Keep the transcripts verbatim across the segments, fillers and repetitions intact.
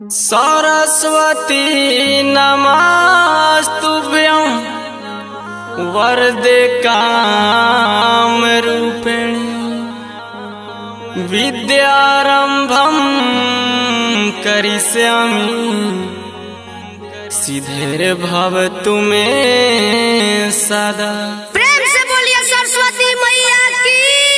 सरस्वती नमस्तुभ्यं वरदे कामरूपिणी विद्यारंभं करिष्यामि सिद्धे भवतु मे सदा। प्रेम से बोलिए सरस्वती मैया की।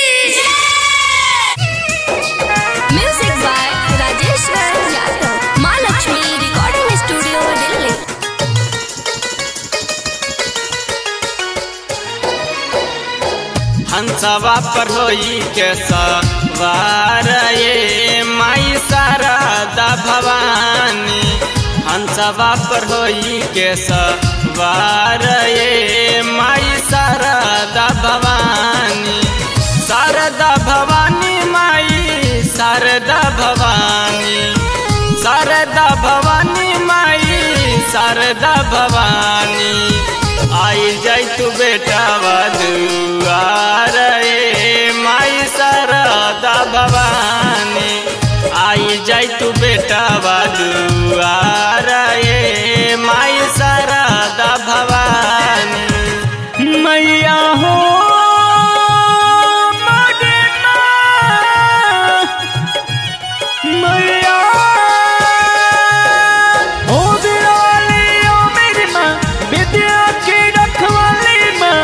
Music by Rajeshwar Yadav, Maa Lakshmi recording studio Delhi. हंसवा पर होई के सवार ये माई शारदा भवानी, हंसवा पर होई के सवार ये माई शारदा भवानी, शारदा भवानी माई शारदा भवानी, शारदा भवानी माई शारदा भवानी, आई जाई तू बेटा दुआर ए माई शारदा भवानी, आई जाई तू बेटा दुआर ए माई शारदा भवानी। मैया हो मैया हो दिवाली ओ मेरी माँ विद्या की रखवाली माँ,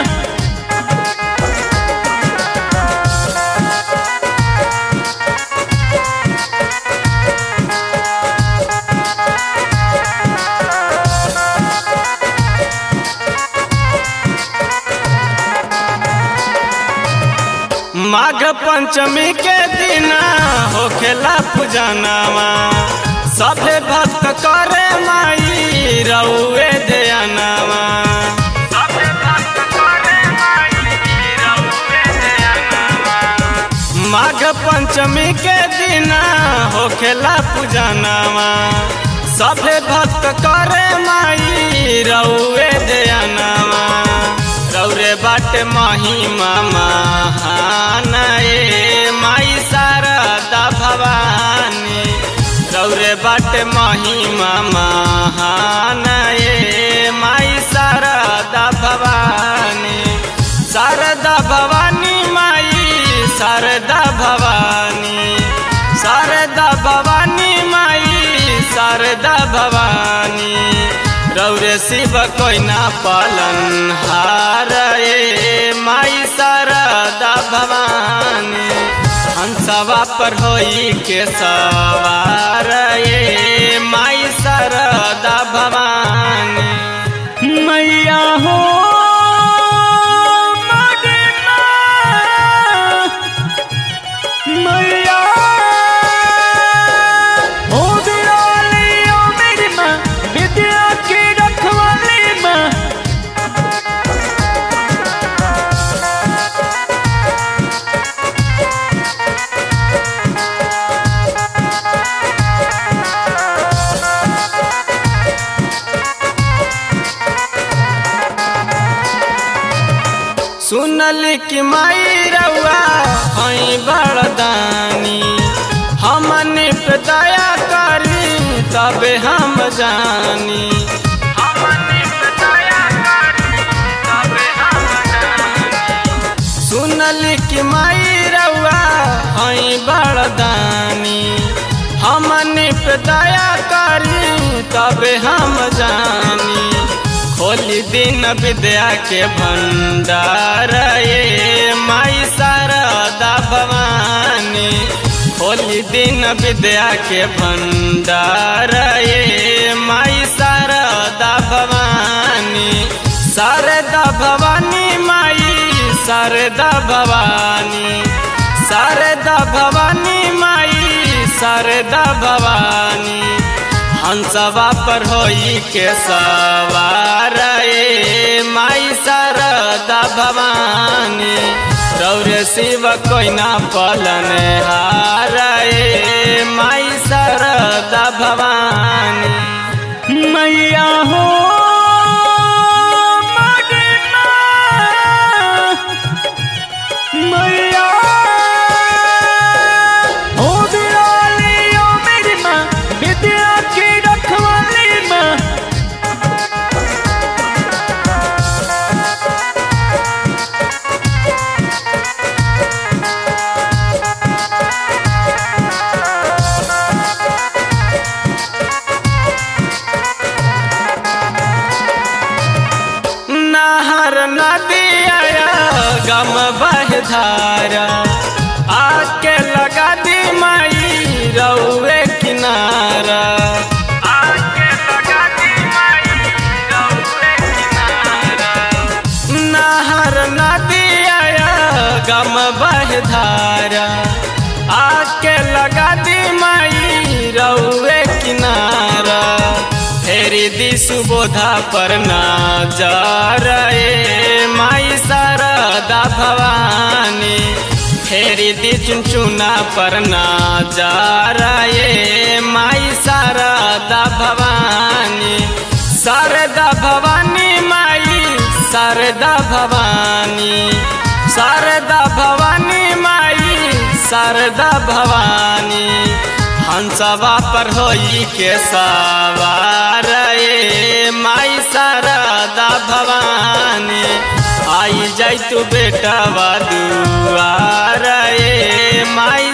माघ पंचमी के दिन होखेला पूजनवा, सभे भक्त करे माई रउए ध्यानवा, सभे भक्त करे माई रउए ध्यानवा। माघ पंचमी के दिन होखेला पूजनवा, सभे भक्त करे माई रउए ध्यानवा, रौरे बाट महिमा महान ए माई शारदा भवानी, रौरे बाट महिमा महान ए माई शारदा भवानी, शारदा भवानी माई शारदा भवानी, शारदा भवानी माई शारदा भवानी, रौरे शिव कोई ना पालन हार ए माई शारदा भवानी, हंसवा पर होई के सवार ए माई शारदा भवानी। मैया हो मैया हो दिवाली ओ मेरी माँ विद्या की रखवाली माँ, सुनली कि माई रउआ हई बरदानी, हमने पे दया करी तबे हम जानी, हमने पे दया करी तबे हम जानी। सुनली कि माई रउआ हई बरदानी, हमने पे दया करी तबे हम जानी, खोली दिन विद्या के भंडार ये माई शारदा भवानी, खोली दिन विद्या के भंडार ये माई शारदा भवानी, शारदा भवानी माई शारदा भवानी, शारदा भवानी माई शारदा भवानी, हंसवा पर होई के सवार ए माई शारदा भवानी, रौरे शिव कोई ना पालन हार ए माई शारदा भवानी। मैया हो मैया हो दिवाली ओ मेरी माँ विद्या की की रखवाली माँ नहर नदी आया गम बह धारा आके लगा दी माई रउए किनारा आके लगा दी माई रउए किनारा नहर नदी आया गम बह धारा आके लगा दी माई रउए किनारा फेरी दी सुबोधा पर ना जा रे माई शारदा भवानी फेरी दी चुनचुना पर ना जा रे माई शारदा भवानी शारदा भवानी माई शारदा भवानी शारदा भवानी माई शारदा भवानी हंसवा पर होई के सवार ए माई शारदा भवानी आई जाई तू बेटा दुआर ए माई